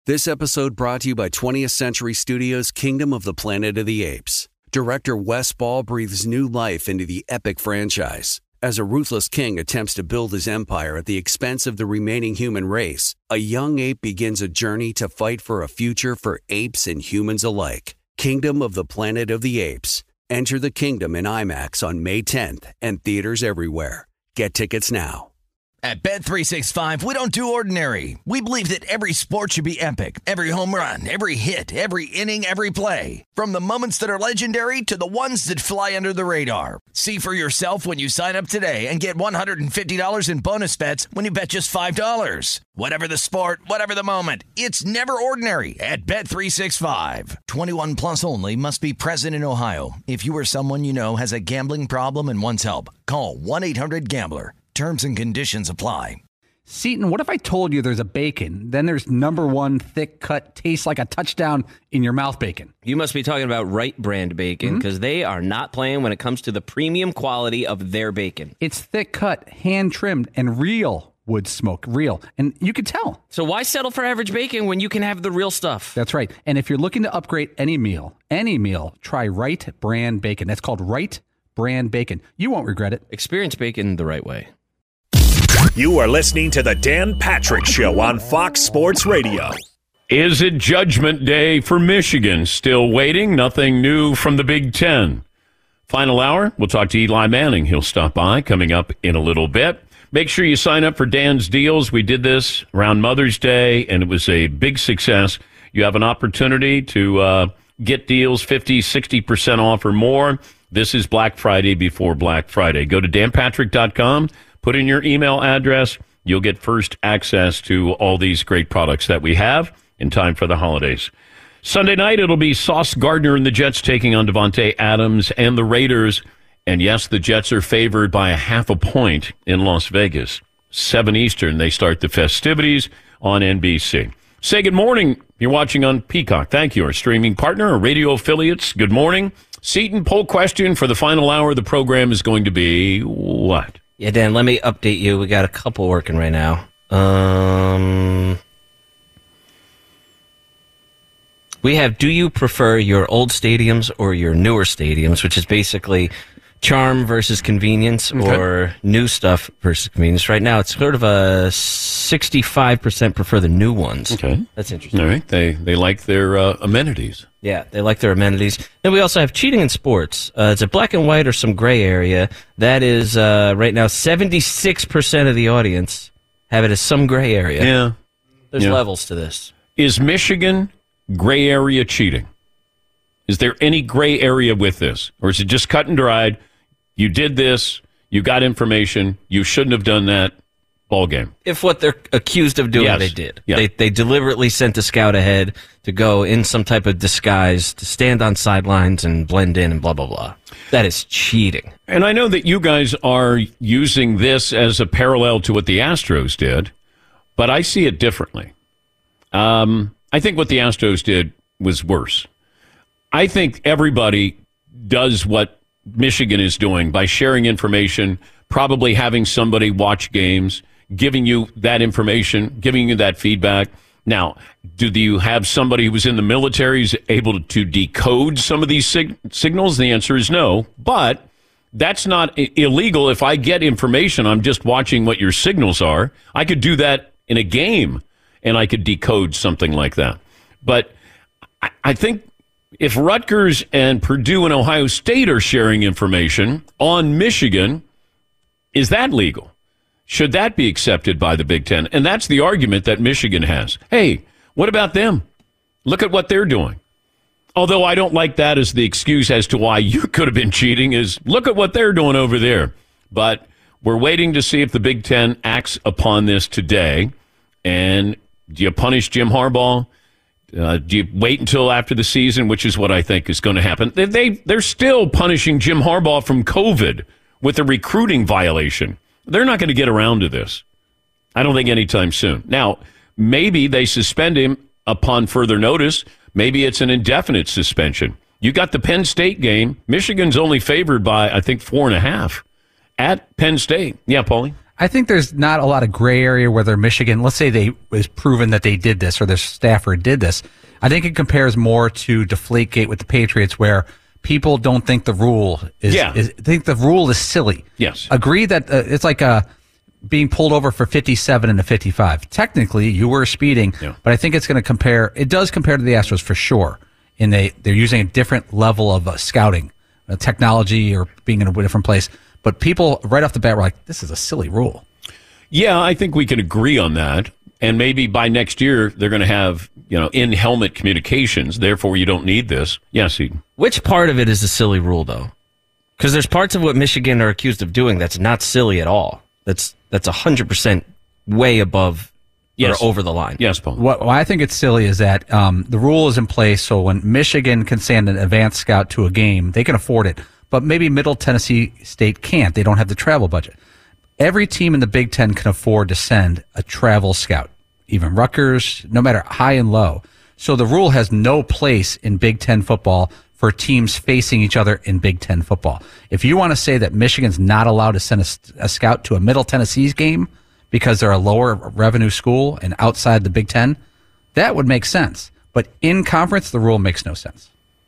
This episode brought to you by 20th Century Studios' Kingdom of the Planet of the Apes. Director Wes Ball breathes new life into the epic franchise. As a ruthless king attempts to build his empire at the expense of the remaining human race, a young ape begins a journey to fight for a future for apes and humans alike. Kingdom of the Planet of the Apes. Enter the kingdom in IMAX on May 10th and theaters everywhere. Get tickets now. At Bet365, we don't do ordinary. We believe that every sport should be epic. Every home run, every hit, every inning, every play. From the moments that are legendary to the ones that fly under the radar. See for yourself when you sign up today and get $150 in bonus bets when you bet just $5. Whatever the sport, whatever the moment, it's never ordinary at Bet365. 21 plus only. Must be present in Ohio. If you or someone you know has a gambling problem and wants help, call 1-800-GAMBLER. Terms and conditions apply. Seton, what if I told you there's a bacon, then there's number one thick cut, tastes like a touchdown in your mouth bacon? You must be talking about Wright brand bacon, because they are not playing when it comes to the premium quality of their bacon. It's thick cut, hand trimmed, and real wood smoke. Real. And you can tell. So why settle for average bacon when you can have the real stuff? That's right. And if you're looking to upgrade any meal, try Wright brand bacon. That's called Wright brand bacon. You won't regret it. Experience bacon the right way. You are listening to the Dan Patrick Show on Fox Sports Radio. Is it Judgment Day for Michigan? Still waiting. Nothing new from the Big Ten. Final hour, we'll talk to Eli Manning. He'll stop by coming up in a little bit. Make sure you sign up for Dan's Deals. We did this around Mother's Day, and it was a big success. You have an opportunity to get deals 50, 60% off or more. This is Black Friday before Black Friday. Go to danpatrick.com. Put in your email address. You'll get first access to all these great products that we have in time for the holidays. Sunday night, it'll be Sauce Gardner and the Jets taking on Devontae Adams and the Raiders. And yes, the Jets are favored by 0.5 point in Las Vegas. 7 Eastern, they start the festivities on NBC. Say good morning. You're watching on Peacock. Thank you. Our streaming partner, our radio affiliates. Good morning. Seton, poll question for the final hour of the program is going to be what? Yeah, Dan, let me update you. We got a couple working right now. We have, do you prefer your old stadiums or your newer stadiums, which is basically charm versus convenience, or new stuff versus convenience. Right now, it's sort of a 65% prefer the new ones. Okay. That's interesting. All right. They like their amenities. Yeah, they like their amenities. Then we also have cheating in sports. It's a black and white or some gray area. That is, right now, 76% of the audience have it as some gray area. Yeah. There's levels to this. Is Michigan gray area cheating? Is there any gray area with this? Or is it just cut and dried? You did this. You got information. You shouldn't have done that. Ball game. If what they're accused of doing, they did. Yeah. They deliberately sent a scout ahead to go in some type of disguise, to stand on sidelines and blend in and blah, blah, blah. That is cheating. And I know that you guys are using this as a parallel to what the Astros did, but I see it differently. I think what the Astros did was worse. I think everybody does what Michigan is doing by sharing information, probably having somebody watch games, giving you that information, giving you that feedback. Now, do you have somebody who was in the military who's able to decode some of these signals? The answer is no, but that's not illegal. If I get information, I'm just watching what your signals are. I could do that in a game, and I could decode something like that. But I think if Rutgers and Purdue and Ohio State are sharing information on Michigan, is that legal? Should that be accepted by the Big Ten? And that's the argument that Michigan has. Hey, what about them? Look at what they're doing. Although I don't like that as the excuse as to why you could have been cheating, is look at what they're doing over there. But we're waiting to see if the Big Ten acts upon this today. And do you punish Jim Harbaugh? Do you wait until after the season, which is what I think is going to happen? They're still punishing Jim Harbaugh from COVID with a recruiting violation. They're not going to get around to this. I don't think anytime soon. Now, maybe they suspend him upon further notice. Maybe it's an indefinite suspension. You got the Penn State game. Michigan's only favored by, I think, 4.5 at Penn State. Yeah, Paulie? I think there's not a lot of gray area whether Michigan, let's say they was proven that they did this or their staffer did this. I think it compares more to Deflategate with the Patriots, where people don't think the rule think the rule is silly. Yes. Agree that it's like being pulled over for 57 and a 55. Technically, you were speeding, but I think it's going to compare. It does compare to the Astros for sure. And they're using a different level of scouting, technology, or being in a different place. But people right off the bat were like, this is a silly rule. Yeah, I think we can agree on that. And maybe by next year, they're going to have, in-helmet communications. Therefore, you don't need this. Yes, Eden. Which part of it is a silly rule, though? Because there's parts of what Michigan are accused of doing that's not silly at all. That's 100% way above or over the line. Yes, Paul. What I think it's silly is that the rule is in place, so when Michigan can send an advanced scout to a game, they can afford it. But maybe Middle Tennessee State can't. They don't have the travel budget. Every team in the Big Ten can afford to send a travel scout, even Rutgers, no matter high and low. So the rule has no place in Big Ten football for teams facing each other in Big Ten football. If you want to say that Michigan's not allowed to send a scout to a Middle Tennessee's game because they're a lower revenue school and outside the Big Ten, that would make sense. But in conference, the rule makes no sense.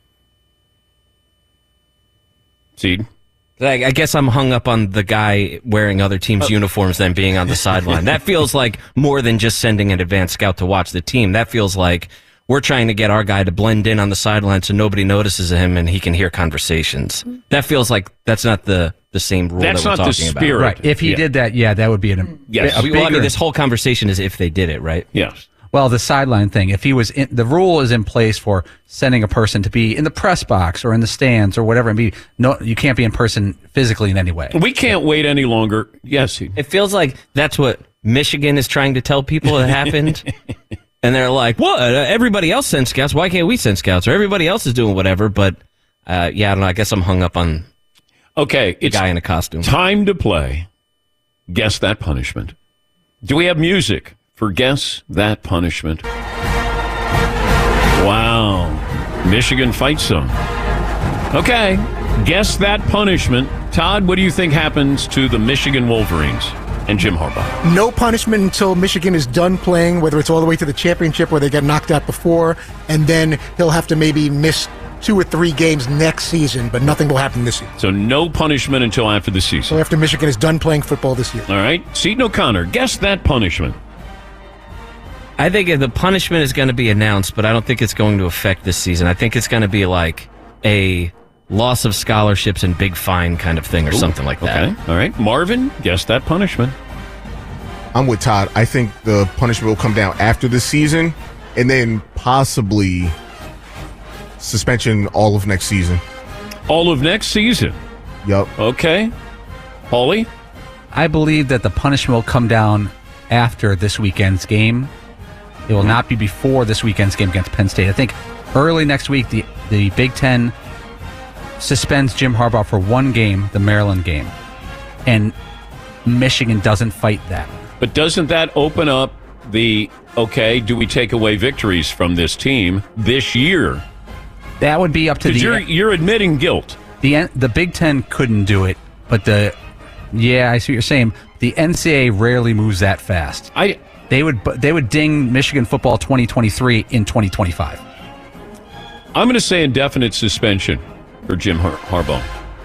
Seed? I guess I'm hung up on the guy wearing other teams' uniforms than being on the sideline. That feels like more than just sending an advanced scout to watch the team. That feels like we're trying to get our guy to blend in on the sideline so nobody notices him and he can hear conversations. That feels like that's not the same rule that we're talking about. That's not the spirit. Right. If he did that, that would be yes. This whole conversation is if they did it, right? Yes. Well, the sideline thing, if he was the rule is in place for sending a person to be in the press box or in the stands or whatever, and you can't be in person physically in any way. We can't wait any longer. Yes. It feels like that's what Michigan is trying to tell people that happened. And they're like, what? Everybody else sends scouts. Why can't we send scouts? Or everybody else is doing whatever. But, I don't know. I guess I'm hung up on the guy in a costume. Time to play Guess That Punishment. Do we have music for Guess That Punishment? Wow. Michigan fight song. Okay. Guess That Punishment. Todd, what do you think happens to the Michigan Wolverines and Jim Harbaugh? No punishment until Michigan is done playing, whether it's all the way to the championship where they got knocked out before, and then he'll have to maybe miss 2 or 3 games next season, but nothing will happen this year. So no punishment until after the season. So after Michigan is done playing football this year. All right. Seton O'Connor, guess that punishment. I think the punishment is going to be announced, but I don't think it's going to affect this season. I think it's going to be like a loss of scholarships and big fine kind of thing or something like that. Okay. All right. Marvin, guess that punishment. I'm with Todd. I think the punishment will come down after the season and then possibly suspension all of next season. All of next season? Yep. Okay. Paulie? I believe that the punishment will come down after this weekend's game. It will not be before this weekend's game against Penn State. I think early next week, the Big Ten suspends Jim Harbaugh for 1 game, the Maryland game, and Michigan doesn't fight that. But doesn't that open up do we take away victories from this team this year? That would be up to you're admitting guilt. The Big Ten couldn't do it, but I see what you're saying. The NCAA rarely moves that fast. They would ding Michigan football 2023 in 2025. I'm going to say indefinite suspension for Jim Harbaugh.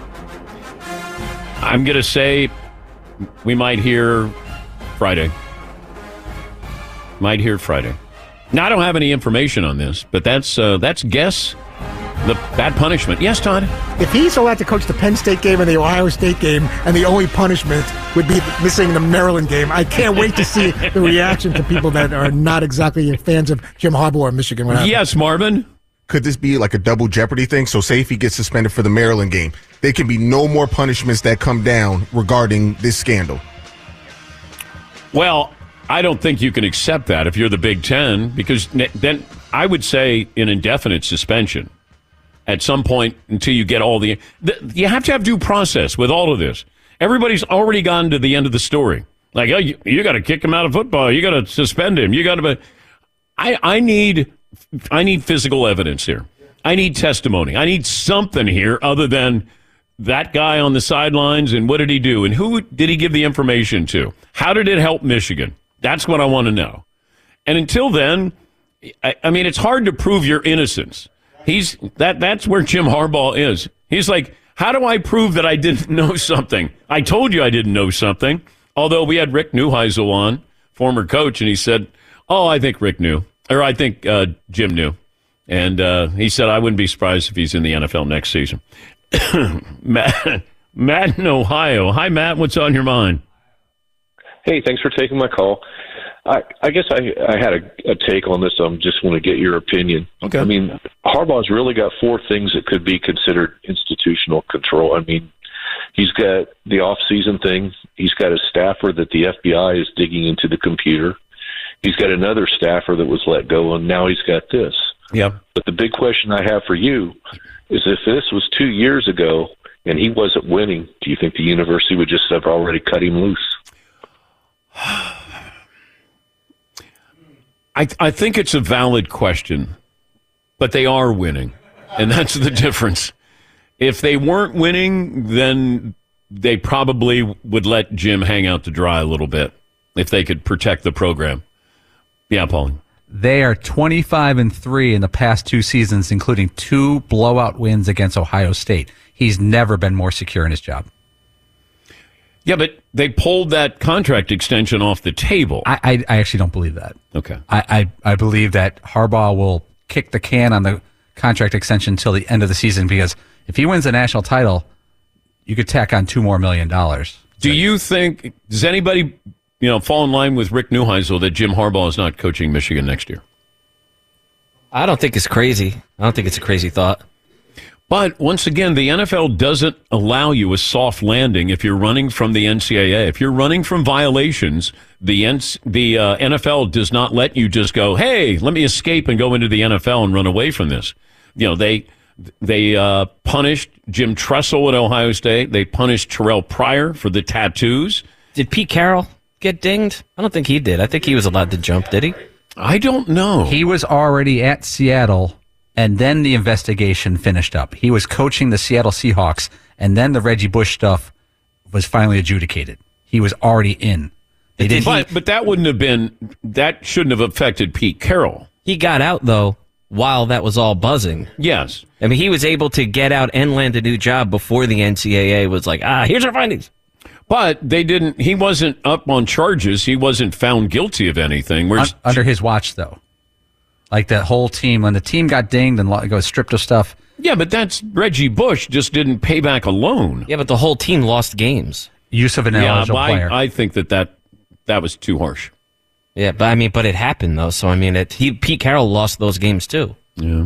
I'm going to say we might hear Friday. Might hear Friday. Now, I don't have any information on this, but that's guess that punishment. Yes, Todd? If he's allowed to coach the Penn State game and the Ohio State game, and the only punishment would be missing the Maryland game, I can't wait to see the reaction to people that are not exactly fans of Jim Harbaugh or Michigan. Yes, Marvin? Could this be like a double jeopardy thing? So say if he gets suspended for the Maryland game, there can be no more punishments that come down regarding this scandal. Well, I don't think you can accept that if you're the Big Ten, because then I would say an indefinite suspension at some point until you get all you have to have due process with all of this. Everybody's already gone to the end of the story. Like, oh, you got to kick him out of football. You got to suspend him. You got to. I need physical evidence here. I need testimony. I need something here other than that guy on the sidelines, and what did he do? And who did he give the information to? How did it help Michigan? That's what I want to know. And until then, I mean, it's hard to prove your innocence. That's where Jim Harbaugh is. He's like, how do I prove that I didn't know something? I told you I didn't know something. Although we had Rick Neuheisel on, former coach, and he said, oh, I think Rick knew. Or I think Jim knew. And he said, I wouldn't be surprised if he's in the NFL next season. Matt in Ohio. Hi, Matt. What's on your mind? Hey, thanks for taking my call. I guess I had a take on this. I just want to get your opinion. Okay. I mean, Harbaugh's really got 4 things that could be considered institutional control. I mean, he's got the off-season thing. He's got a staffer that the FBI is digging into the computer. He's got another staffer that was let go, and now he's got this. Yeah. But the big question I have for you is, if this was 2 years ago and he wasn't winning, do you think the university would just have already cut him loose? I think it's a valid question, but they are winning, and that's the difference. If they weren't winning, then they probably would let Jim hang out to dry a little bit if they could protect the program. Yeah, Paul. They are 25-3 in the past 2 seasons, including 2 blowout wins against Ohio State. He's never been more secure in his job. Yeah, but they pulled that contract extension off the table. I actually don't believe that. Okay. I believe that Harbaugh will kick the can on the contract extension until the end of the season, because if he wins the national title, you could tack on $2 more million. Do you think, does anybody fall in line with Rick Neuheisel that Jim Harbaugh is not coaching Michigan next year? I don't think it's crazy. I don't think it's a crazy thought. But once again, the NFL doesn't allow you a soft landing if you're running from the NCAA. If you're running from violations, the NFL does not let you just go, hey, let me escape and go into the NFL and run away from this. They punished Jim Tressel at Ohio State. They punished Terrell Pryor for the tattoos. Did Pete Carroll get dinged? I don't think he did. I think he was allowed to jump, did he? I don't know. He was already at Seattle, and then the investigation finished up. He was coaching the Seattle Seahawks, and then the Reggie Bush stuff was finally adjudicated. He was already in. But that shouldn't have affected Pete Carroll. He got out, though, while that was all buzzing. Yes. I mean, he was able to get out and land a new job before the NCAA was like, here's our findings. But he wasn't up on charges. He wasn't found guilty of anything. Under his watch, though. Like the whole team, when the team got dinged and got stripped of stuff. Yeah, but that's Reggie Bush just didn't pay back a loan. Yeah, but the whole team lost games. Use of an eligible player. I think that was too harsh. Yeah, but it happened though. So Pete Carroll lost those games too. Yeah.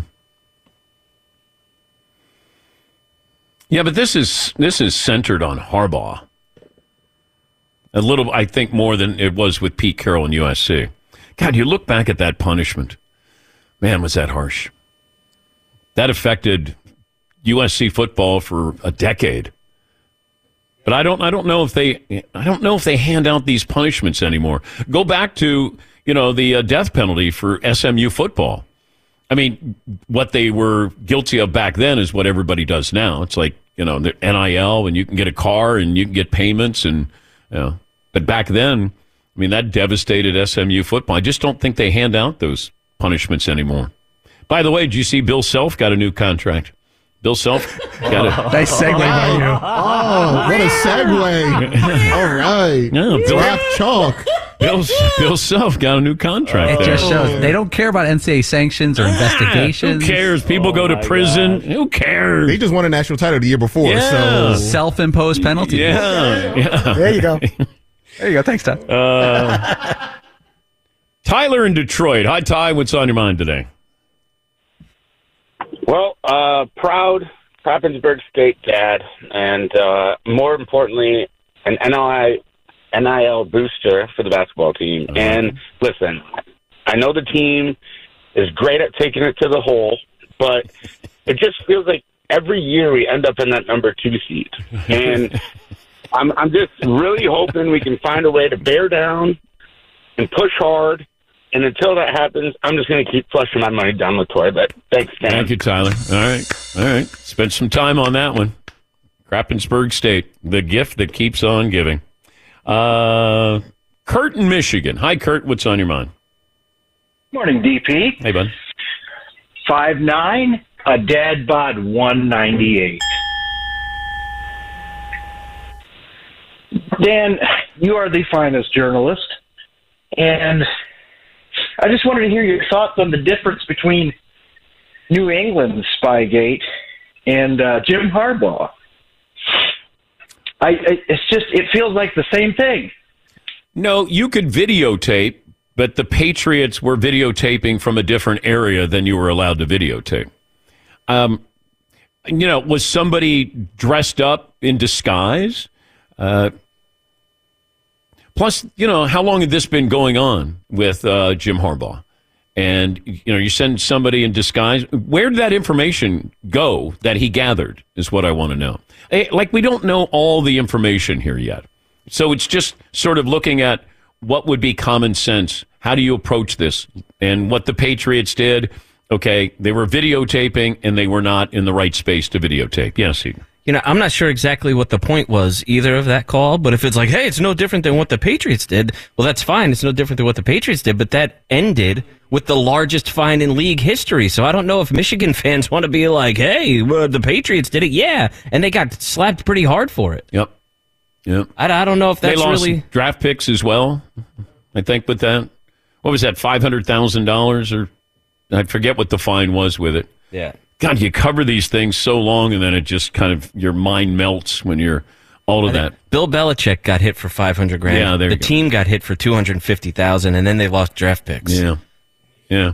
Yeah, but this is centered on Harbaugh. A little, I think, more than it was with Pete Carroll and USC. God, you look back at that punishment. Man, was that harsh. That affected USC football for a decade. But I don't know if they hand out these punishments anymore. Go back to, the death penalty for SMU football. I mean, what they were guilty of back then is what everybody does now. It's like, the NIL, and you can get a car and you can get payments and but back then, I mean, that devastated SMU football. I just don't think they hand out those punishments anymore. By the way, did you see Bill Self got a new contract? Bill Self got a nice segue by you. Oh, what a segue! All right, yeah, drop chalk. Bill Self got a new contract. It just shows they don't care about NCAA sanctions or investigations. Who cares? People go to prison. God. Who cares? They just won a national title the year before. Yeah. So self-imposed penalties. Yeah. There you go. There you go. Thanks, Todd. Tyler in Detroit. Hi, Ty. What's on your mind today? Well, proud Provinsburg State dad, and more importantly, an NIL booster for the basketball team. Uh-huh. And listen, I know the team is great at taking it to the hole, but it just feels like every year we end up in that number 2 seed. And I'm just really hoping we can find a way to bear down and push hard. And until that happens, I'm just going to keep flushing my money down the toilet. Thanks, Dan. Thank you, Tyler. All right. Spent some time on that one. Krappensburg State, the gift that keeps on giving. Kurt in Michigan. Hi, Kurt. What's on your mind? Morning, DP. Hey, bud. 5'9", a dad bod 198. Dan, you are the finest journalist, and I just wanted to hear your thoughts on the difference between New England's Spygate and Jim Harbaugh. It feels like the same thing. No, you could videotape, but the Patriots were videotaping from a different area than you were allowed to videotape. Was somebody dressed up in disguise? Plus, how long had this been going on with Jim Harbaugh? And, you send somebody in disguise. Where did that information go that he gathered is what I want to know. We don't know all the information here yet. So it's just sort of looking at what would be common sense. How do you approach this? And what the Patriots did, okay, they were videotaping and they were not in the right space to videotape. Yes, he. I'm not sure exactly what the point was either of that call, but if it's like, hey, it's no different than what the Patriots did, well, that's fine. It's no different than what the Patriots did, but that ended with the largest fine in league history. So I don't know if Michigan fans want to be like, hey, the Patriots did it. Yeah, and they got slapped pretty hard for it. Yep. I don't know if that's they lost really draft picks as well. I think with that, what was that, $500,000 or I forget what the fine was with it. Yeah. God, you cover these things so long, and then it just kind of your mind melts when you're all of that. Bill Belichick got hit for $500,000. Yeah, the team got hit for $250,000, and then they lost draft picks. Yeah.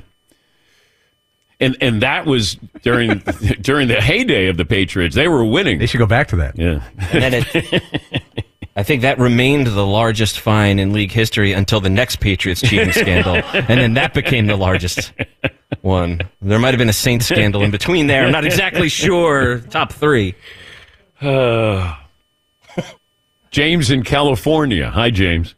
And that was during the heyday of the Patriots. They were winning. They should go back to that. Yeah. And then I think that remained the largest fine in league history until the next Patriots cheating scandal, and then that became the largest one. There might have been a Saints scandal in between there. I'm not exactly sure. Top three. James in California. Hi, James.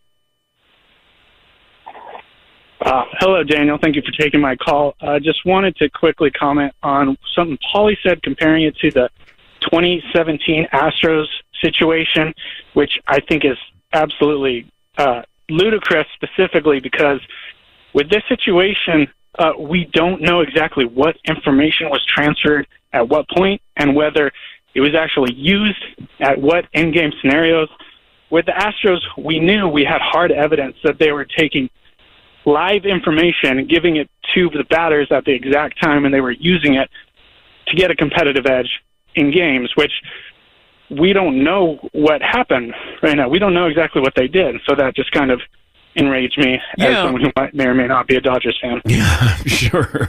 Hello, Daniel. Thank you for taking my call. I just wanted to quickly comment on something Paulie said, comparing it to the 2017 Astros situation, which I think is absolutely ludicrous, specifically because with this situation, we don't know exactly what information was transferred at what point and whether it was actually used at what in-game scenarios. With the Astros, we knew we had hard evidence that they were taking live information and giving it to the batters at the exact time, and they were using it to get a competitive edge in games, which we don't know what happened right now. We don't know exactly what they did, so that just kind of enraged me as someone who may or may not be a Dodgers fan. Yeah, sure.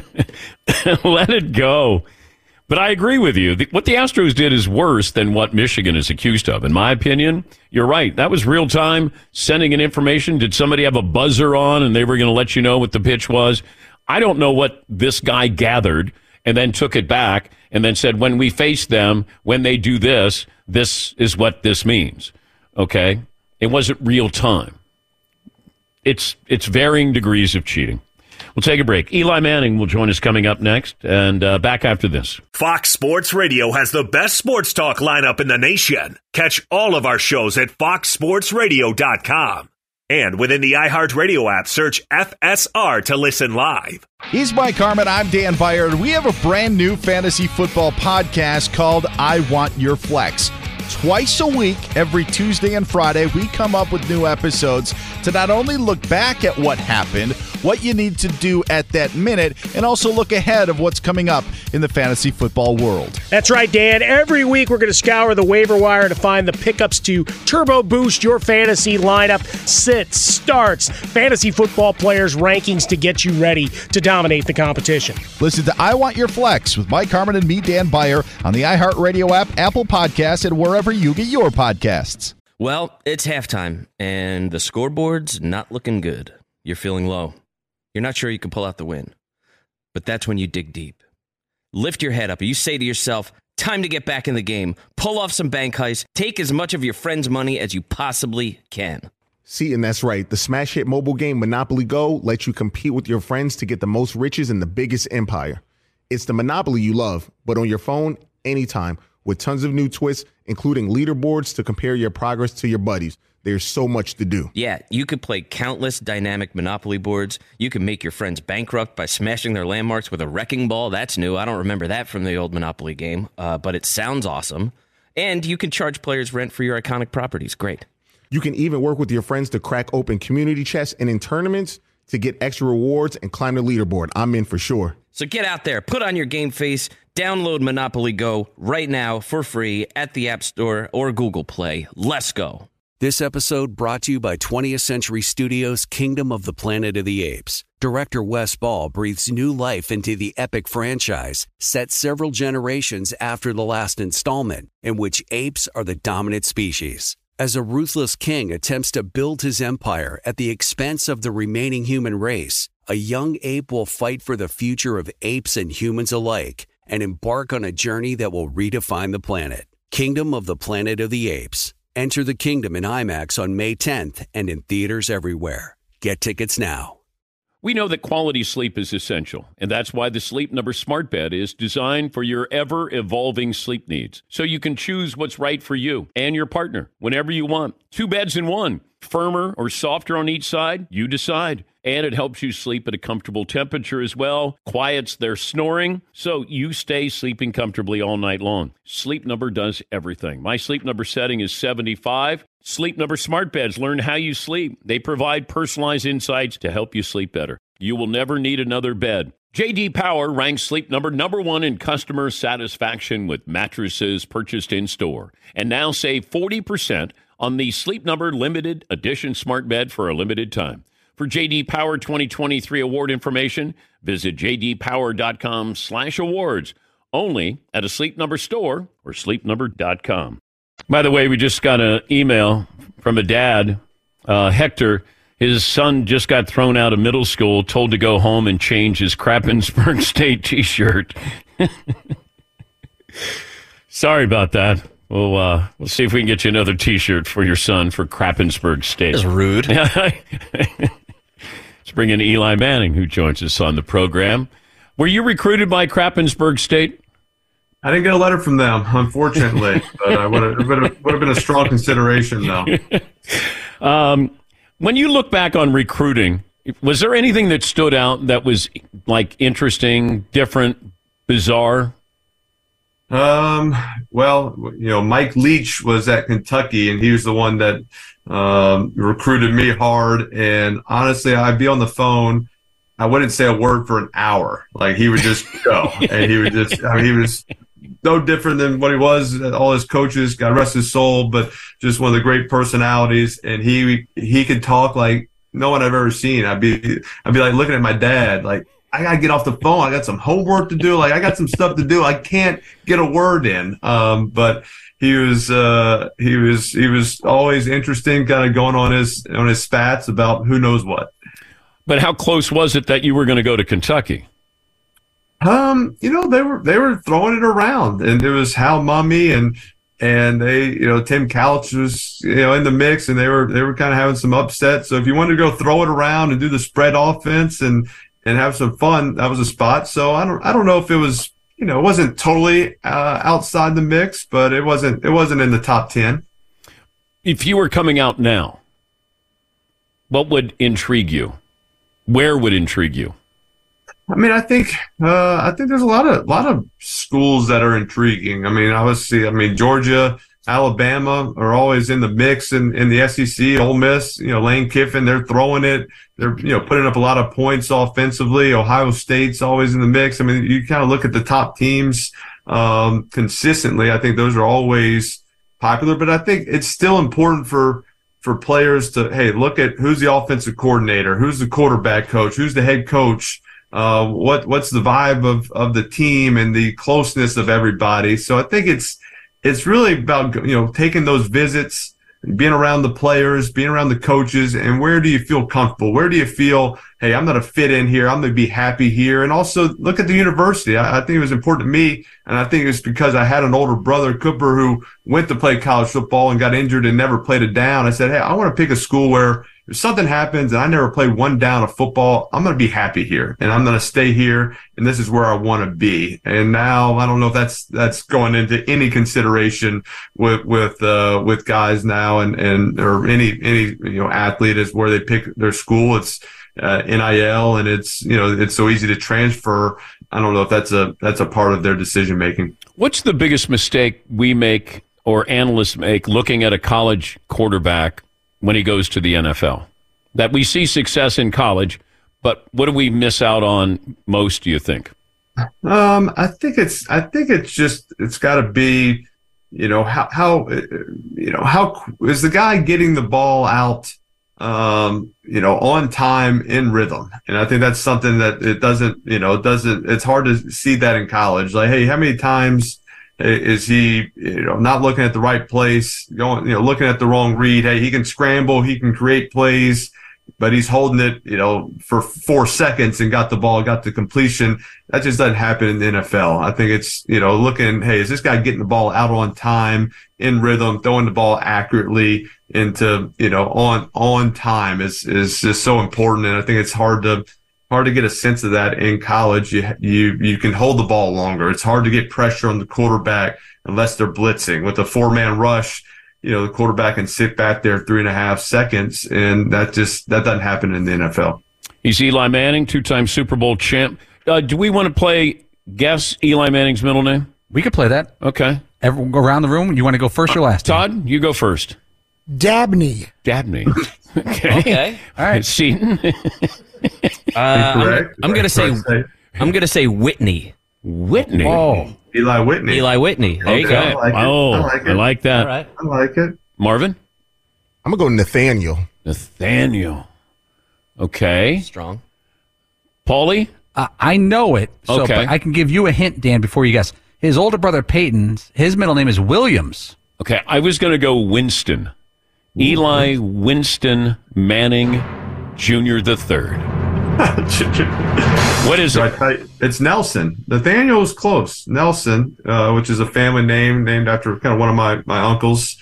Let it go. But I agree with you. What the Astros did is worse than what Michigan is accused of. In my opinion, you're right. That was real time, sending in information. Did somebody have a buzzer on and they were going to let you know what the pitch was? I don't know what this guy gathered and then took it back and then said, when we face them, when they do this, this is what this means. Okay? It wasn't real time. It's varying degrees of cheating. We'll take a break. Eli Manning will join us coming up next, and back after this. Fox Sports Radio has the best sports talk lineup in the nation. Catch all of our shows at foxsportsradio.com. And within the iHeartRadio app, search FSR to listen live. He's Mike Harmon. I'm Dan Byard. We have a brand new fantasy football podcast called I Want Your Flex. Twice a week, every Tuesday and Friday, we come up with new episodes to not only look back at what happened, what you need to do at that minute, and also look ahead of what's coming up in the fantasy football world. That's right, Dan. Every week we're going to scour the waiver wire to find the pickups to turbo boost your fantasy lineup, sits, starts, fantasy football players' rankings to get you ready to dominate the competition. Listen to I Want Your Flex with Mike Harmon and me, Dan Byer, on the iHeartRadio app, Apple Podcasts, and wherever you get your podcasts. Well, it's halftime, and the scoreboard's not looking good. You're feeling low. You're not sure you can pull out the win. But that's when you dig deep. Lift your head up, and you say to yourself, time to get back in the game. Pull off some bank heists. Take as much of your friend's money as you possibly can. See, and that's right. The smash hit mobile game Monopoly Go lets you compete with your friends to get the most riches in the biggest empire. It's the Monopoly you love, but on your phone, anytime, with tons of new twists, including leaderboards to compare your progress to your buddies. There's so much to do. Yeah, you could play countless dynamic Monopoly boards. You can make your friends bankrupt by smashing their landmarks with a wrecking ball. That's new. I don't remember that from the old Monopoly game, but it sounds awesome. And you can charge players rent for your iconic properties. Great. You can even work with your friends to crack open community chests and in tournaments to get extra rewards and climb the leaderboard. I'm in for sure. So get out there, put on your game face, download Monopoly Go right now for free at the App Store or Google Play. Let's go. This episode brought to you by 20th Century Studios' Kingdom of the Planet of the Apes. Director Wes Ball breathes new life into the epic franchise, set several generations after the last installment, in which apes are the dominant species. As a ruthless king attempts to build his empire at the expense of the remaining human race, a young ape will fight for the future of apes and humans alike and embark on a journey that will redefine the planet. Kingdom of the Planet of the Apes. Enter the kingdom in IMAX on May 10th and in theaters everywhere. Get tickets now. We know that quality sleep is essential, and that's why the Sleep Number Smart Bed is designed for your ever-evolving sleep needs, so you can choose what's right for you and your partner whenever you want. 2 beds in one, firmer or softer on each side, you decide. And it helps you sleep at a comfortable temperature as well, quiets their snoring, so you stay sleeping comfortably all night long. Sleep Number does everything. My Sleep Number setting is 75. Sleep Number Smart Beds learn how you sleep. They provide personalized insights to help you sleep better. You will never need another bed. J.D. Power ranks Sleep Number #1 in customer satisfaction with mattresses purchased in-store. And now save 40% on the Sleep Number Limited Edition Smart Bed for a limited time. For J.D. Power 2023 award information, visit jdpower.com/awards. Only at a Sleep Number store or sleepnumber.com. By the way, we just got an email from a dad, Hector. His son just got thrown out of middle school, told to go home and change his Krappensburg State T-shirt. Sorry about that. We'll see if we can get you another T-shirt for your son for Krappensburg State. That's rude. Let's bring in Eli Manning, who joins us on the program. Were you recruited by Krappensburg State? I didn't get a letter from them, unfortunately, but I would have been a strong consideration, though. When you look back on recruiting, was there anything that stood out that was like interesting, different, bizarre? Well, Mike Leach was at Kentucky, and he was the one that recruited me hard. And honestly, I'd be on the phone. I wouldn't say a word for an hour. Like, he would just go, and he would just. He was no different than what he was. All his coaches, God rest his soul, but just one of the great personalities. And he could talk like no one I've ever seen. I'd be like looking at my dad, like, I gotta get off the phone. I got some homework to do. Like, I got some stuff to do. I can't get a word in. But he was always interesting, kind of going on his spats about who knows what. But how close was it that you were going to go to Kentucky? They were throwing it around, and there was Hal Mumme and they, Tim Couch was, in the mix, and they were kind of having some upsets. So if you wanted to go throw it around and do the spread offense and have some fun, that was a spot. So I don't know if it was, it wasn't totally outside the mix, but it wasn't in the top 10. If you were coming out now, what would intrigue you? Where would intrigue you? I mean, I think there's a lot of schools that are intriguing. I mean, obviously, Georgia, Alabama are always in the mix in the SEC. Ole Miss, Lane Kiffin, they're throwing it. They're, putting up a lot of points offensively. Ohio State's always in the mix. I mean, you kind of look at the top teams consistently. I think those are always popular, but I think it's still important for players to, hey, look at who's the offensive coordinator, who's the quarterback coach, who's the head coach, what's the vibe of the team and the closeness of everybody. So I think it's really about, taking those visits, being around the players, being around the coaches, and where do you feel comfortable? Where do you feel, hey, I'm going to fit in here, I'm going to be happy here? And also look at the university. I think it was important to me, and I think it was because I had an older brother, Cooper, who went to play college football and got injured and never played it down. I said, hey, I want to pick a school where, if something happens and I never played one down of football, I'm going to be happy here and I'm going to stay here. And this is where I want to be. And now I don't know if that's going into any consideration with guys now and or any athlete is where they pick their school. It's NIL and it's so easy to transfer. I don't know if that's a part of their decision making. What's the biggest mistake we make or analysts make looking at a college quarterback when he goes to the NFL? That we see success in college, but what do we miss out on most, do you think? I think it's got to be, how is the guy getting the ball out, on time in rhythm. And I think that's something that it's hard to see that in college. Like, hey, how many times is he, not looking at the right place, looking at the wrong read? Hey, he can scramble, he can create plays, but he's holding it, for 4 seconds and got the completion. That just doesn't happen in the NFL. I think it's, looking, hey, is this guy getting the ball out on time, in rhythm, throwing the ball accurately into, on time is just so important. And I think it's hard to get a sense of that in college. You can hold the ball longer. It's hard to get pressure on the quarterback unless they're blitzing. With a 4-man rush, the quarterback can sit back there 3.5 seconds, and that doesn't happen in the NFL. He's Eli Manning, 2-time Super Bowl champ. Do we want to guess Eli Manning's middle name? We could play that. Okay. Around the room, you want to go first or last? Todd, you go first. Dabney. Okay. All right. Seaton. I'm going to say Whitney. Whitney. Oh, Eli Whitney. There you go. I like that. All right. I like it. Marvin? I'm going to go Nathaniel. Okay. Strong. Paulie? I know it. So, Okay. but I can give you a hint, Dan, before you guess. His older brother, Peyton, his middle name is Williams. Okay, I was going to go Winston. Eli Winston Manning Jr. the Third. What is it? It's Nelson. Nathaniel is close. Nelson, which is a family name named after kind of one of my uncles.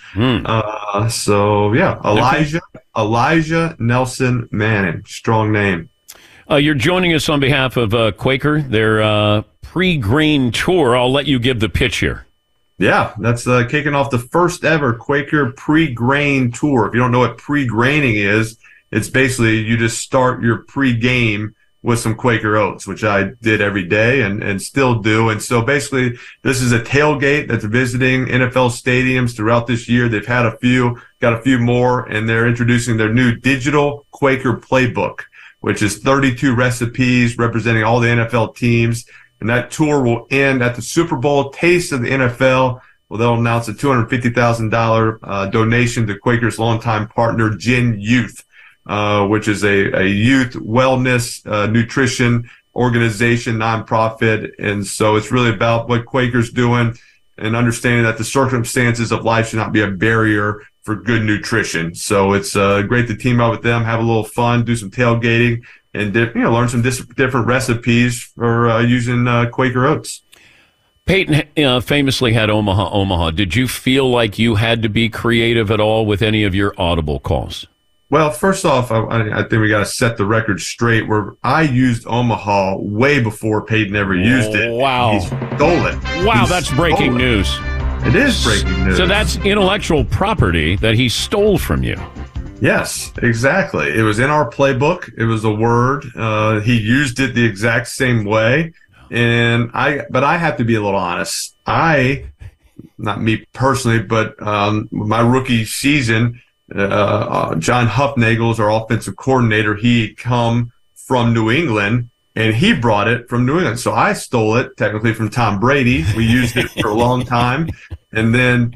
Elijah Nelson Manning. Strong name. You're joining us on behalf of Quaker, their pre-grain tour. I'll let you give the pitch here. Yeah, that's kicking off the first ever Quaker pre-grain tour. If you don't know what pre-graining is, it's basically you just start your pre-game with some Quaker Oats, which I did every day and still do. And so basically this is a tailgate that's visiting NFL stadiums throughout this year. They've had got a few more, and they're introducing their new digital Quaker playbook, which is 32 recipes representing all the NFL teams. And that tour will end at the Super Bowl Taste of the NFL. Well, they'll announce a $250,000 donation to Quaker's longtime partner, Gen Youth, which is a youth wellness, nutrition organization, nonprofit. And so it's really about what Quaker's doing and understanding that the circumstances of life should not be a barrier for good nutrition. So it's great to team up with them, have a little fun, do some tailgating, and learn some different recipes for using Quaker Oats. Peyton famously had Omaha. Did you feel like you had to be creative at all with any of your audible calls? Well, first off, I think we got to set the record straight where I used Omaha way before Peyton ever used it. Wow. He stole it. Wow, that's breaking news. It is breaking news. So that's intellectual property that he stole from you. Yes, exactly. It was in our playbook. It was a word. He used it the exact same way. But I have to be a little honest. Not me personally, but my rookie season, John Huffnagel is our offensive coordinator. He come from New England, and he brought it from New England. So I stole it technically from Tom Brady. We used it for a long time. And then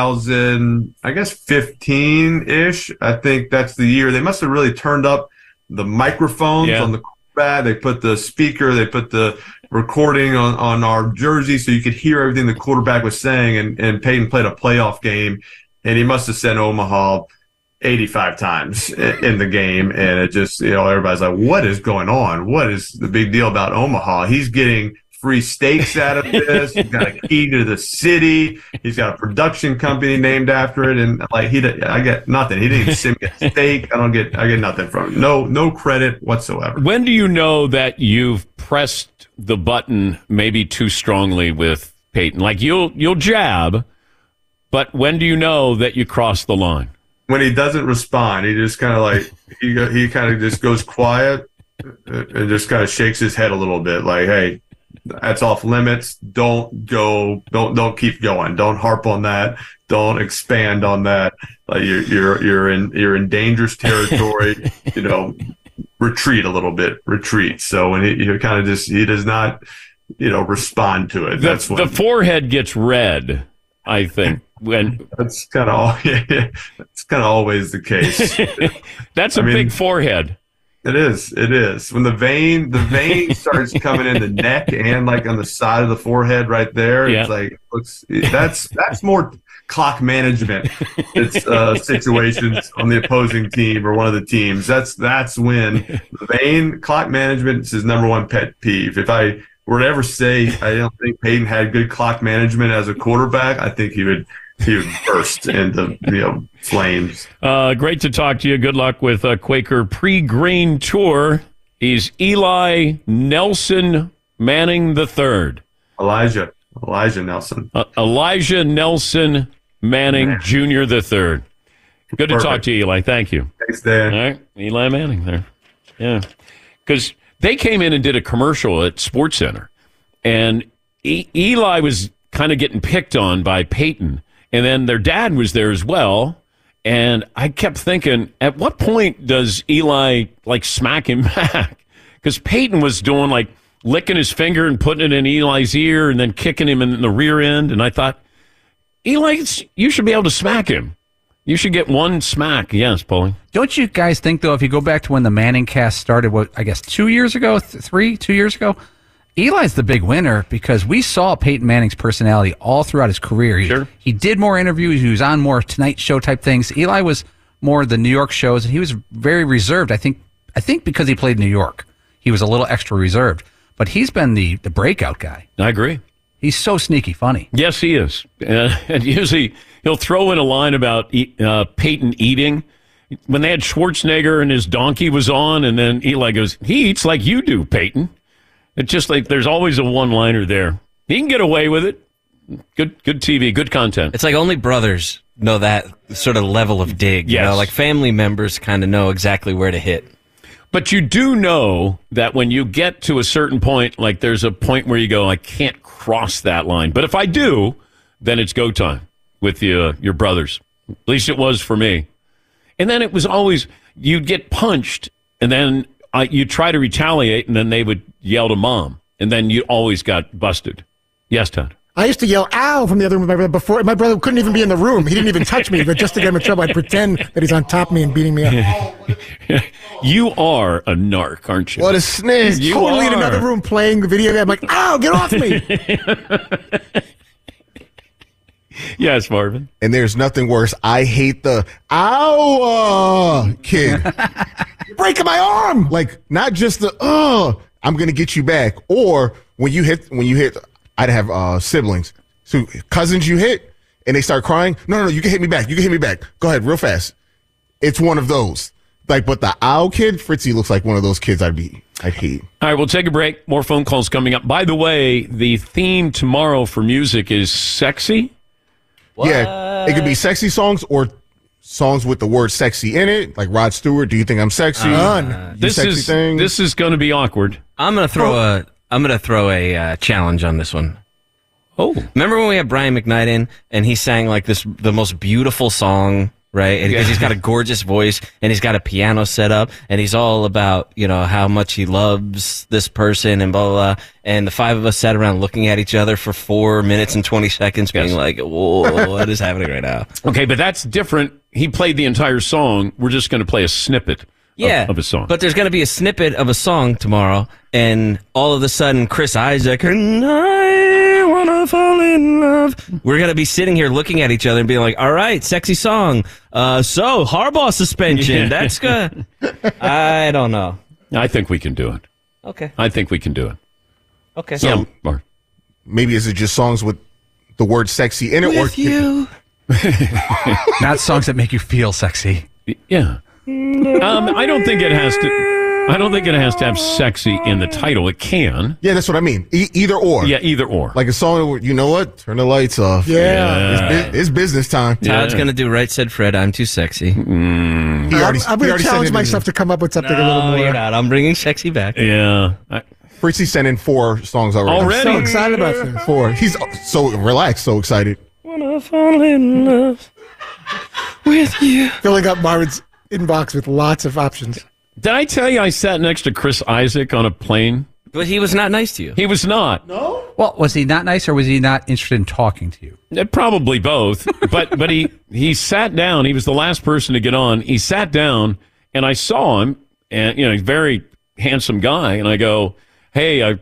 2015-ish, I think that's the year. They must have really turned up the microphones on the quarterback. They put the speaker, they put the recording on our jersey so you could hear everything the quarterback was saying. And Peyton played a playoff game, and he must have said Omaha 85 times in the game. And it just, everybody's like, what is going on? What is the big deal about Omaha? He's getting free steaks out of this. He's got a key to the city. He's got a production company named after it. And like I get nothing. He didn't even send me a steak. I get nothing from him. No credit whatsoever. When do you know that you've pressed the button maybe too strongly with Peyton? Like you'll jab, but when do you know that you crossed the line? When he doesn't respond, he just kind of like he kind of just goes quiet and just kind of shakes his head a little bit, like, "Hey, that's off limits. Don't keep going. Don't harp on that. Don't expand on that. Like you're in dangerous territory. Retreat a little bit. Retreat." So when he kind of he does not, respond to it. That's when the forehead gets red, I think. When that's kind of always the case. That's a big forehead. It is. When the vein starts coming in the neck and like on the side of the forehead right there, It's like that's more clock management. It's situations on the opposing team or one of the teams. That's when the vein clock management is his number one pet peeve. If I were to ever say I don't think Peyton had good clock management as a quarterback, I think he would burst into flames. Great to talk to you. Good luck with Quaker Pre-Green Tour. He's Eli Nelson Manning III. Elijah Nelson. Elijah Nelson Manning Jr. III. Good to talk to you, Eli. Thank you. Thanks, Dan. All right, Eli Manning there. Yeah, because they came in and did a commercial at SportsCenter, and Eli was kind of getting picked on by Peyton. And then their dad was there as well. And I kept thinking, at what point does Eli, smack him back? Because Peyton was doing, licking his finger and putting it in Eli's ear and then kicking him in the rear end. And I thought, Eli, you should be able to smack him. You should get one smack. Yes, Paulie. Don't you guys think, though, if you go back to when the Manning cast started, 2 years ago, 2 years ago? Eli's the big winner because we saw Peyton Manning's personality all throughout his career. He did more interviews. He was on more Tonight Show type things. Eli was more the New York shows, and he was very reserved. I think because he played New York, he was a little extra reserved. But he's been the breakout guy. I agree. He's so sneaky funny. Yes, he is. And usually he'll throw in a line about Peyton eating. When they had Schwarzenegger and his donkey was on, and then Eli goes, "He eats like you do, Peyton." It's just like there's always a one-liner there. He can get away with it. Good TV, good content. It's like only brothers know that sort of level of dig. Yes. Like family members kind of know exactly where to hit. But you do know that when you get to a certain point, there's a point where you go, I can't cross that line. But if I do, then it's go time with your brothers. At least it was for me. And then it was always, you'd get punched, and then you try to retaliate, and then they would yell to mom, and then you always got busted. Yes, Todd? I used to yell, "Ow," from the other room with my brother before. My brother couldn't even be in the room. He didn't even touch me, but just to get him in trouble, I'd pretend that he's on top of me and beating me up. You are a narc, aren't you? What a snitch. He's totally in another room playing the video game. I'm like, "Ow, get off me." Yes, Marvin. And there's nothing worse. I hate the "ow" kid. You're breaking my arm. Not just the I'm gonna get you back. Or when you hit I'd have siblings. So cousins you hit and they start crying. No, you can hit me back. You can hit me back. Go ahead, real fast. It's one of those. But the owl kid, Fritzy looks like one of those kids I'd hate. All right, we'll take a break. More phone calls coming up. By the way, the theme tomorrow for music is sexy. What? Yeah, it could be sexy songs or songs with the word sexy in it, like Rod Stewart. Do you think I'm sexy? This is going to be awkward. I'm going to throw a challenge on this one. Oh, remember when we had Brian McKnight in and he sang the most beautiful song, right? And because he's got a gorgeous voice and he's got a piano set up and he's all about, how much he loves this person and blah, blah, blah. And the five of us sat around looking at each other for 4 minutes and 20 seconds being like, whoa, what is happening right now? Okay, but that's different. He played the entire song. We're just going to play a snippet of a song. But there's going to be a snippet of a song tomorrow, and all of a sudden, Chris Isaac, and I want to fall in love. We're going to be sitting here looking at each other and being like, all right, sexy song. So, Harbaugh suspension. That's good. I don't know. I think we can do it. Okay. I think we can do it. Okay. So maybe is it just songs with the word sexy in it? With you. Not songs that make you feel sexy. Yeah. I don't think it has to. I don't think it has to have sexy in the title. It can. Yeah, that's what I mean. Either or. Yeah, either or. Like a song where, you know what? Turn the lights off. Yeah. It's business time. Todd's going to do Right Said Fred, I'm Too Sexy. I'm going to challenge myself to come up with something a little more. You're not. I'm bringing sexy back. Yeah. Fritzy sent in 4 songs already. I'm so excited about this. 4. He's so relaxed, so excited. When I fall in love with you. Filling up Marvin's inbox with lots of options. Did I tell you I sat next to Chris Isaac on a plane? But he was not nice to you. He was not. No? Well, was he not nice or was he not interested in talking to you? Probably both. But he sat down. He was the last person to get on. He sat down, and I saw him, and he's a very handsome guy. And I go, "Hey, I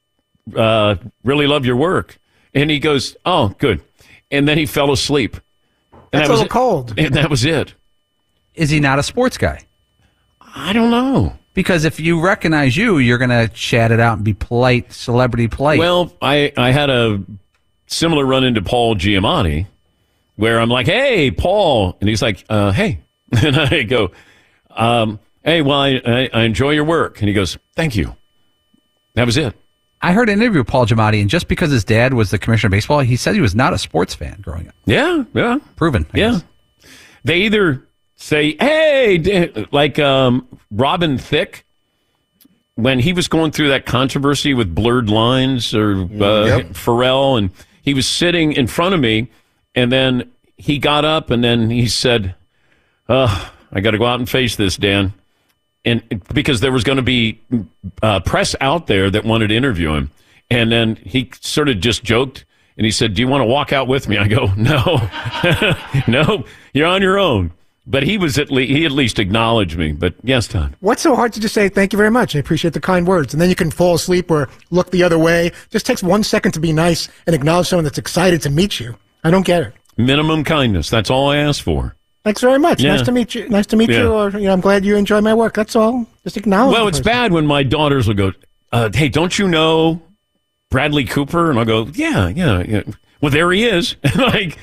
really love your work." And he goes, "Oh, good." And then he fell asleep. And That's a little cold. And that was it. Is he not a sports guy? I don't know. Because if you recognize you, you're going to chat it out and be polite, celebrity polite. Well, I had a similar run into Paul Giamatti where I'm like, "Hey, Paul." And he's like, "Hey." And I go, "Hey, well, I enjoy your work." And he goes, "Thank you." That was it. I heard an interview with Paul Giamatti, and just because his dad was the commissioner of baseball, he said he was not a sports fan growing up. Yeah. Proven. I guess. They either say, "Hey," like Robin Thicke, when he was going through that controversy with blurred lines or Pharrell, and he was sitting in front of me, and then he got up and then he said, "I got to go out and face this, Dan." And because there was going to be press out there that wanted to interview him. And then he sort of just joked and he said, "Do you want to walk out with me?" I go, "No, no, you're on your own." But he at least acknowledged me. But yes, Todd. What's so hard to just say, "Thank you very much. I appreciate the kind words." And then you can fall asleep or look the other way. Just takes 1 second to be nice and acknowledge someone that's excited to meet you. I don't get it. Minimum kindness. That's all I ask for. Thanks very much. Yeah. Nice to meet you. Nice to meet you. Or I'm glad you enjoy my work. That's all. Just acknowledge. Well, it's bad when my daughters will go, "Hey, don't you know Bradley Cooper?" And I'll go, Yeah. Well, there he is. Like,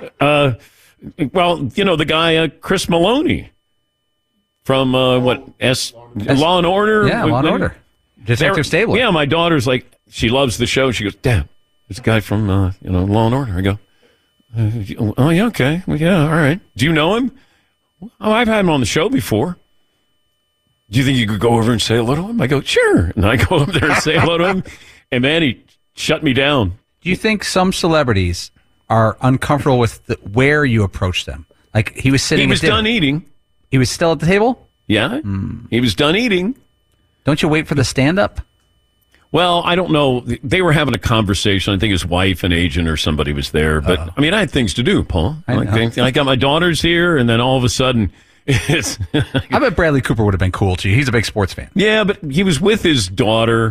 the guy Chris Maloney from Law and Order. Yeah, Law and Order. Detective Stabler. Yeah, my daughter's like, she loves the show. She goes, "Dad, there's a guy from Law and Order." I go, "Oh, yeah, okay. Well, yeah, all right. Do you know him?" "Oh, I've had him on the show before." "Do you think you could go over and say hello to him?" I go, "Sure." And I go up there and say hello to him. And then he shut me down. Do you think some celebrities are uncomfortable with where you approach them? Like he was sitting. He was done eating. He was still at the table? Yeah. He was done eating. Don't you wait for the stand-up? Well, I don't know. They were having a conversation. I think his wife and agent or somebody was there. But, I had things to do, Paul. I got my daughters here, and then all of a sudden, it's... I bet Bradley Cooper would have been cool to you. He's a big sports fan. Yeah, but he was with his daughter,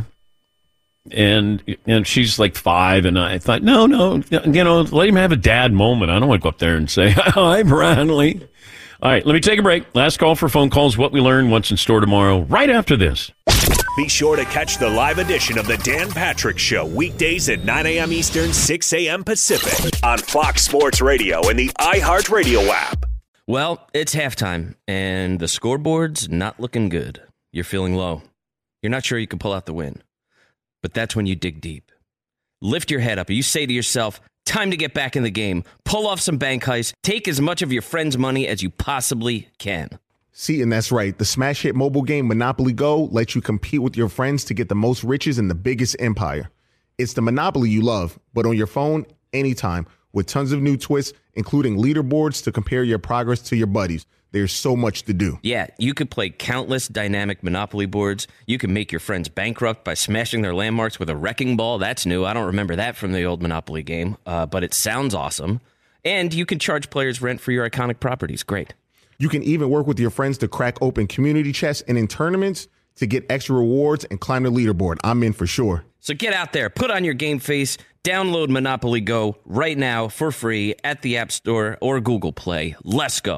and she's like 5, and I thought, no, let him have a dad moment. I don't want to go up there and say, "Hi, Bradley." All right, let me take a break. Last call for phone calls. What we learned, what's in store tomorrow, right after this. Be sure to catch the live edition of the Dan Patrick Show weekdays at 9 a.m. Eastern, 6 a.m. Pacific on Fox Sports Radio and the iHeartRadio app. Well, it's halftime, and the scoreboard's not looking good. You're feeling low. You're not sure you can pull out the win. But that's when you dig deep. Lift your head up, and you say to yourself, time to get back in the game. Pull off some bank heists. Take as much of your friend's money as you possibly can. See, and that's right. The smash hit mobile game Monopoly Go lets you compete with your friends to get the most riches in the biggest empire. It's the Monopoly you love, but on your phone, anytime, with tons of new twists, including leaderboards to compare your progress to your buddies. There's so much to do. Yeah, you could play countless dynamic Monopoly boards. You can make your friends bankrupt by smashing their landmarks with a wrecking ball. That's new. I don't remember that from the old Monopoly game, but it sounds awesome. And you can charge players rent for your iconic properties. Great. You can even work with your friends to crack open community chests and in tournaments to get extra rewards and climb the leaderboard. I'm in for sure. So get out there, put on your game face, download Monopoly Go right now for free at the App Store or Google Play. Let's go.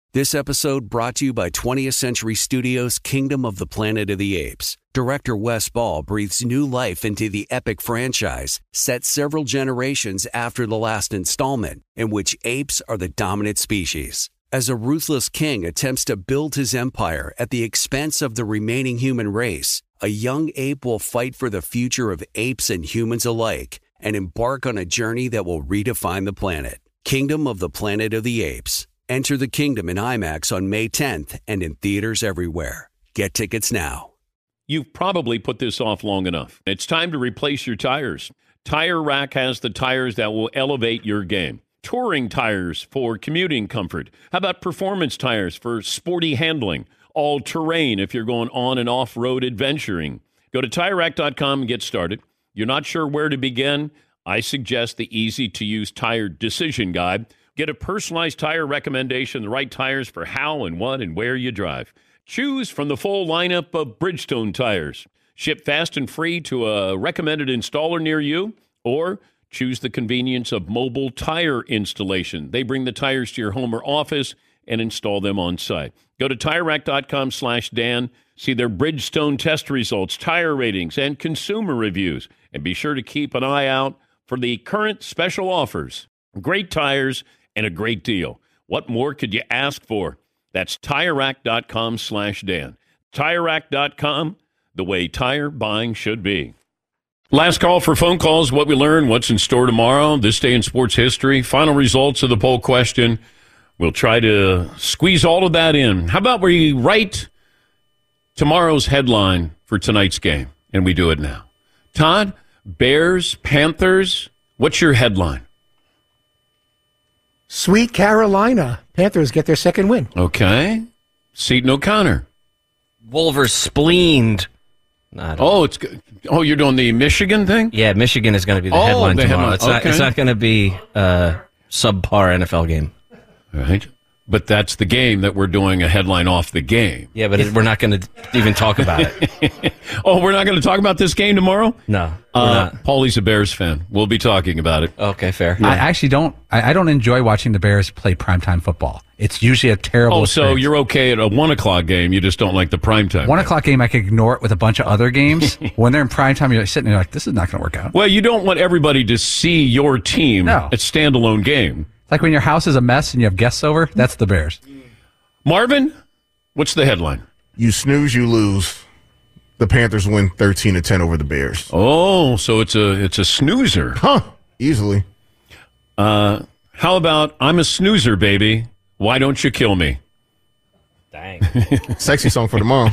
This episode brought to you by 20th Century Studios' Kingdom of the Planet of the Apes. Director Wes Ball breathes new life into the epic franchise, set several generations after the last installment, in which apes are the dominant species. As a ruthless king attempts to build his empire at the expense of the remaining human race, a young ape will fight for the future of apes and humans alike and embark on a journey that will redefine the planet. Kingdom of the Planet of the Apes. Enter the kingdom in IMAX on May 10th and in theaters everywhere. Get tickets now. You've probably put this off long enough. It's time to replace your tires. Tire Rack has the tires that will elevate your game. Touring tires for commuting comfort. How about performance tires for sporty handling? All-terrain if you're going on and off-road adventuring. Go to TireRack.com and get started. You're not sure where to begin? I suggest the easy-to-use tire decision guide. Get a personalized tire recommendation, the right tires for how and what and where you drive. Choose from the full lineup of Bridgestone tires. Ship fast and free to a recommended installer near you, or choose the convenience of mobile tire installation. They bring the tires to your home or office and install them on site. Go to TireRack.com/Dan. See their Bridgestone test results, tire ratings, and consumer reviews. And be sure to keep an eye out for the current special offers. Great tires and a great deal. What more could you ask for? That's TireRack.com/Dan. TireRack.com, the way tire buying should be. Last call for phone calls, what we learned, what's in store tomorrow, this day in sports history, final results of the poll question. We'll try to squeeze all of that in. How about we write tomorrow's headline for tonight's game? And we do it now. Todd, Bears, Panthers, what's your headline? Sweet Carolina. Panthers get their second win. Okay. Seton O'Connor. Wolvers spleened. It's good. Oh, you're doing the Michigan thing? Yeah, Michigan is going to be the headline tomorrow. It's not going to be a subpar NFL game. Right. But that's the game that we're doing a headline off the game. Yeah, but we're not going to even talk about it. Oh, we're not going to talk about this game tomorrow? No, we're not. Paulie's a Bears fan. We'll be talking about it. Okay, fair. I actually don't. I don't enjoy watching the Bears play primetime football. It's usually a terrible. So you're okay at a 1 o'clock game. You just don't like the primetime. 1 o'clock game, I can ignore it with a bunch of other games. When they're in primetime, you're sitting there like, this is not going to work out. Well, you don't want everybody to see your team at standalone game. Like when your house is a mess and you have guests over, that's the Bears. Marvin, what's the headline? You snooze, you lose. The Panthers win 13-10 over the Bears. Oh, so it's a snoozer. Huh, easily. How about I'm a snoozer, baby. Why don't you kill me? Dang. Sexy song for tomorrow.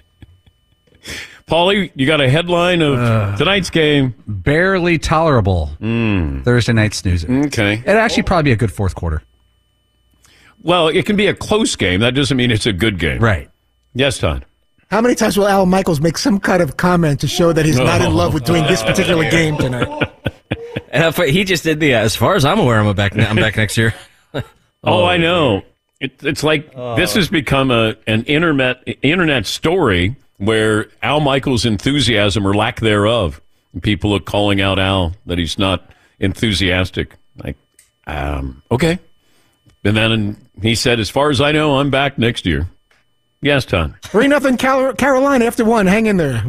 Paulie, you got a headline of tonight's game. Barely tolerable. Thursday night snoozer. Okay. It'd actually probably be a good fourth quarter. Well, it can be a close game. That doesn't mean it's a good game. Right. Yes, Todd. How many times will Al Michaels make some kind of comment to show that he's not in love with doing this particular game tonight? He just did the, as far as I'm aware, I'm back next year. I know. It's like this has become an internet story where Al Michaels' enthusiasm or lack thereof, people are calling out Al that he's not enthusiastic. Like, okay. And then he said, as far as I know, I'm back next year. Yes, Tom. 3-0 Carolina after one. Hang in there.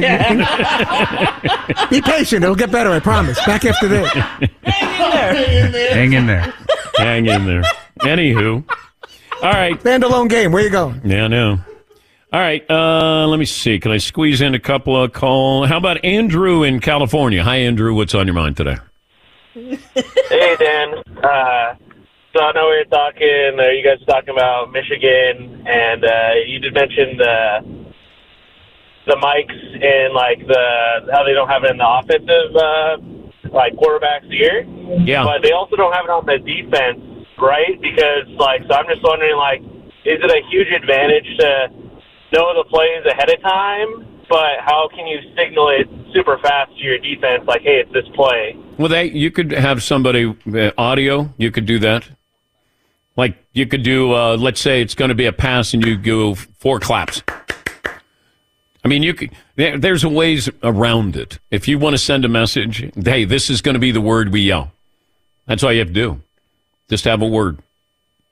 Be patient. It'll get better, I promise. Back after this. Hang in there. Hang in there. Anywho. All right. Standalone game. Where you going? Yeah, I know. All right. Let me see. Can I squeeze in a couple of calls? How about Andrew in California? Hi, Andrew. What's on your mind today? Hey, Dan. So I know we were talking, you guys were talking about Michigan, and you did mention the mics and how they don't have it in the offensive quarterbacks here. Yeah. But they also don't have it on the defense, right? Because so I'm just wondering is it a huge advantage to know the plays ahead of time? But how can you signal it super fast to your defense, hey, it's this play? Well, you could have somebody audio. You could do that. Like you could do, let's say it's going to be a pass, and you go 4 claps. I mean, you could. There's ways around it. If you want to send a message, hey, this is going to be the word we yell. That's all you have to do. Just have a word.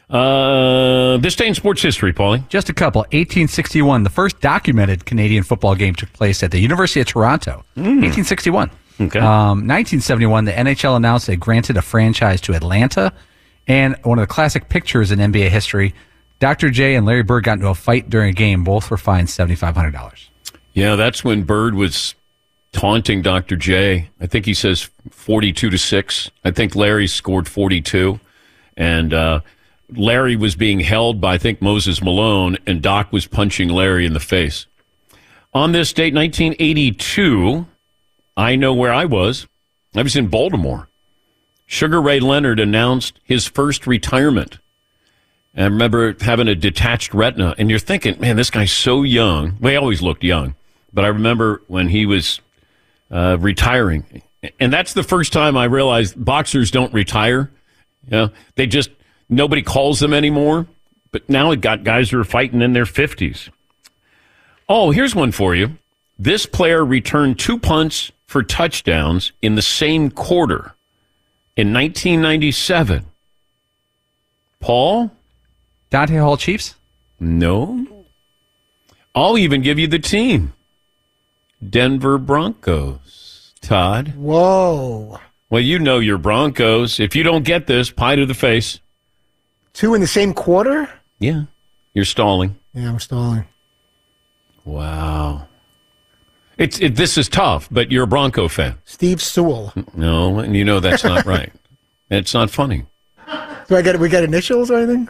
This day in sports history, Paulie. Just a couple. 1861, the first documented Canadian football game took place at the University of Toronto. 1861. Okay. 1971, the NHL announced they granted a franchise to Atlanta. And one of the classic pictures in NBA history, Dr. J and Larry Bird got into a fight during a game. Both were fined $7,500. Yeah, that's when Bird was taunting Dr. J. I think he says 42-6. I think Larry scored 42. And Larry was being held by, I think, Moses Malone, and Doc was punching Larry in the face. On this date, 1982, I know where I was. I was in Baltimore. Sugar Ray Leonard announced his first retirement. And I remember having a detached retina, and you're thinking, man, this guy's so young. Well, he always looked young. But I remember when he was retiring. And that's the first time I realized boxers don't retire. You know, they just, nobody calls them anymore. But now it got guys who are fighting in their 50s. Oh, here's one for you. This player returned 2 punts for touchdowns in the same quarter in 1997. Paul? Dante Hall Chiefs? No. I'll even give you the team. Denver Broncos. Todd? Whoa. Well, you know your Broncos. If you don't get this, pie to the face. 2 in the same quarter? Yeah. You're stalling. Yeah, I'm stalling. Wow. This is tough, but you're a Bronco fan. Steve Sewell. No, and you know that's not right. It's not funny. We got initials or anything?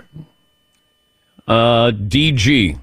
DG.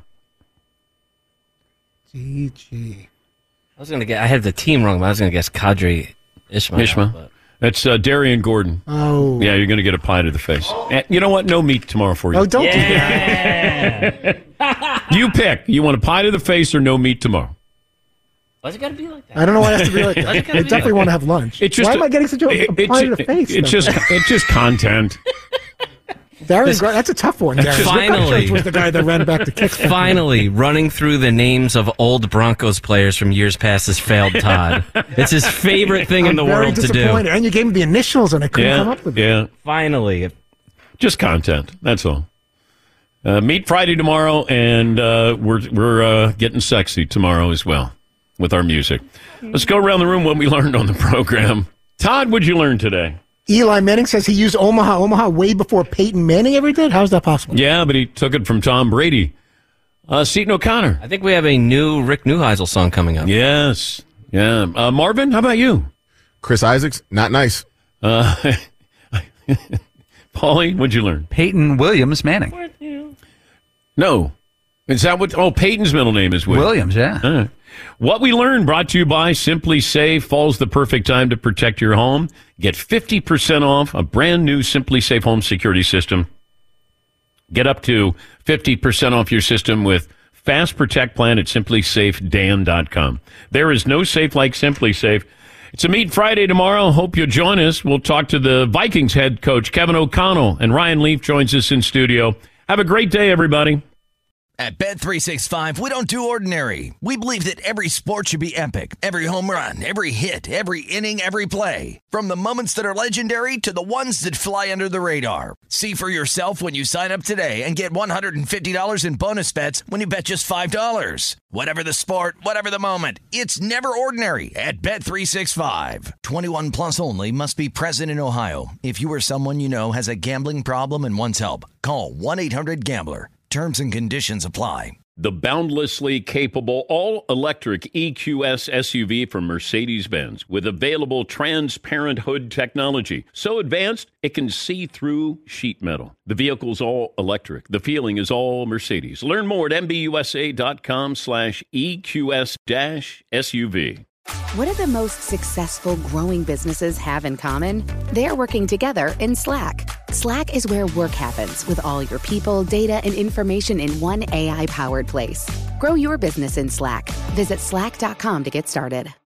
DG. I had the team wrong, but I was gonna guess Kadri Ishmael. But... That's Darian Gordon. Oh. Yeah, you're gonna get a pie to the face. And you know what? No meat tomorrow for you. Oh, don't do that. You pick. You want a pie to the face or no meat tomorrow? Why's it got to be like that? I don't know why it has to be like that. I definitely want to have lunch. Why am I getting such a pie to the face? It's just content. That's a tough one, Darren. Finally. was the guy that ran back to kicks. Finally, running through the names of old Broncos players from years past has failed Todd. It's his favorite thing in the world to do. And you gave me the initials, and I couldn't come up with it. Yeah. Finally. Just content. That's all. Meet Friday tomorrow, and we're getting sexy tomorrow as well with our music. Let's go around the room what we learned on the program. Todd, what'd you learn today? Eli Manning says he used Omaha way before Peyton Manning ever did? How is that possible? Yeah, but he took it from Tom Brady. Seton O'Connor. I think we have a new Rick Neuheisel song coming up. Yes. Yeah. Marvin, how about you? Chris Isaacs, not nice. Paulie, what'd you learn? Peyton Williams Manning. No. Is that what? Oh, Peyton's middle name is Williams, yeah. What we learned brought to you by Simply Safe. Fall's the perfect time to protect your home. Get 50% off a brand new Simply Safe home security system. Get up to 50% off your system with Fast Protect plan at simplysafedan.com. There is no safe like Simply Safe. It's a Meet Friday tomorrow. Hope you'll join us. We'll talk to the Vikings head coach, Kevin O'Connell, and Ryan Leaf joins us in studio. Have a great day, everybody. At Bet365, we don't do ordinary. We believe that every sport should be epic. Every home run, every hit, every inning, every play. From the moments that are legendary to the ones that fly under the radar. See for yourself when you sign up today and get $150 in bonus bets when you bet just $5. Whatever the sport, whatever the moment, it's never ordinary at Bet365. 21 plus only. Must be present in Ohio. If you or someone you know has a gambling problem and wants help, call 1-800-GAMBLER. Terms and conditions apply. The boundlessly capable all-electric EQS SUV from Mercedes-Benz with available transparent hood technology. So advanced, it can see through sheet metal. The vehicle's all electric. The feeling is all Mercedes. Learn more at MBUSA.com/EQS-SUV. What do the most successful growing businesses have in common? They're working together in Slack. Slack is where work happens with all your people, data, and information in one AI-powered place. Grow your business in Slack. Visit slack.com to get started.